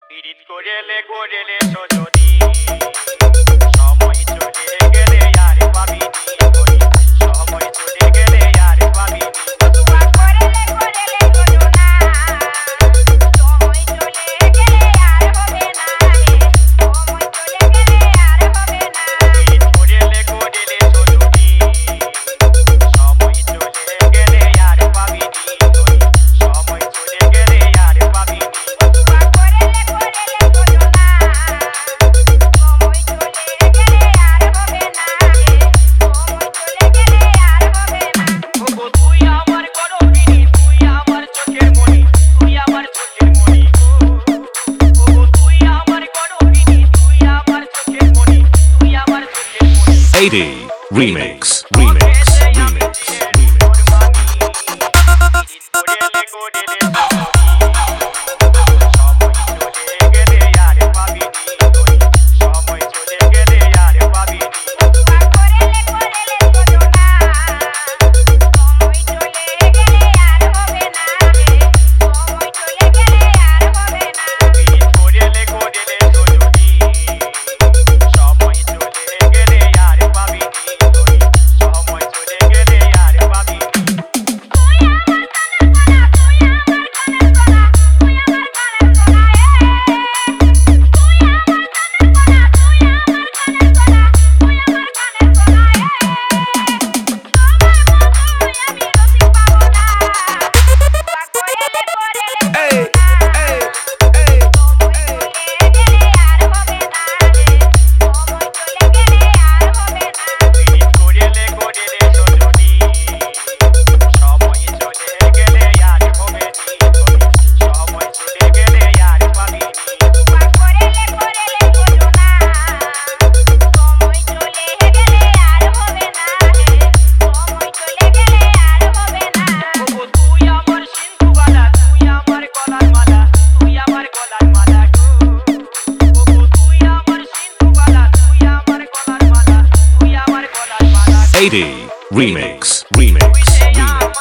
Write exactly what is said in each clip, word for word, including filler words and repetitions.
পীড়িত করেলে করেলে সজনী সময় চলে গেলে আর পাবিনি ওই সময় চলে গেলে আর পাবিনি তুয়া করেলে করেলে সজনা সময় চলে গেলে আর হবে না রে সময় চলে গেলে আর হবে না পীড়িত করেলে করেলে সজনী সময় চলে গেলে আর পাবিনি ওই সময় চলে গেলে আর পাবিনি তুয়া করেলে করেলে সজনা সময় চলে গেলে আর হবে না রে সময় চলে গেলে আর হবে না ওগো তুই আমার করবিনি তুই আমার চোখের মনি তুই আমার চোখের মনি ওগো তুই আমার করবিনি তুই আমার চোখের মনি তুই আমার চোখের মনি eighty Remix Remix Remix Tuya করেলে করেলে সজনা সময় চলে গেলে আর হবে না রে সময় চলে গেলে আর হবে না তুই আমার কানের সোনা তুই আমার কানের সোনা তুই আমার কানের সোনা এ তুই আমার কানের সোনা তুই আমার কানের সোনা তুই আমার কানের সোনা এ তোমার মতো আমি রসিক পাবো না Tuya করেলে করেলে eighty Remix Remix Remix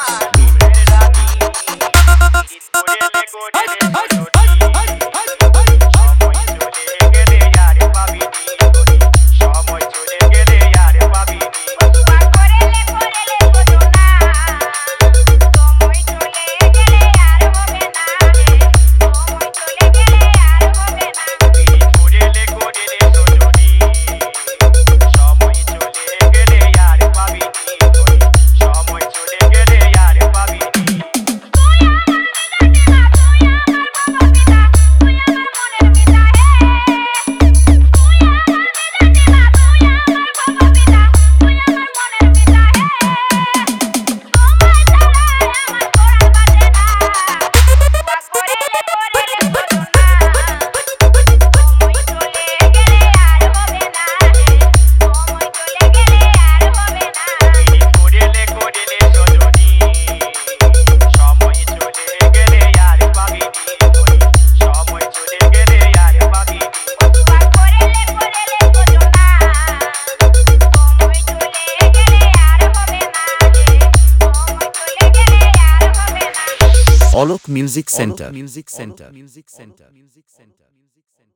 Tuya করেলে করেলে সজনা সময় চলে গেলে আর হবে না রে সময় চলে গেলে আর হবে না তুই আমার মিতা পিতা তুই আমার বাবা পিতা তুই আমার মনের পিতা হে তুই আমার মিতা পিতা তুই আমার বাবা পিতা তুই আমার মনের পিতা হে তোমায় ছাড়া আমার কোরআন বাজে না তুয়া করেলে করেলে সজনা সময় চলে গেলে আর হবে না রে সময় চলে গেলে আর হবে না তুয়া করেলে করেলে সজনা সময় চলে গেলে আর হবে না রে সময় চলে গেলে আর হবে না Olok Music Center Music Center Music Center Music Center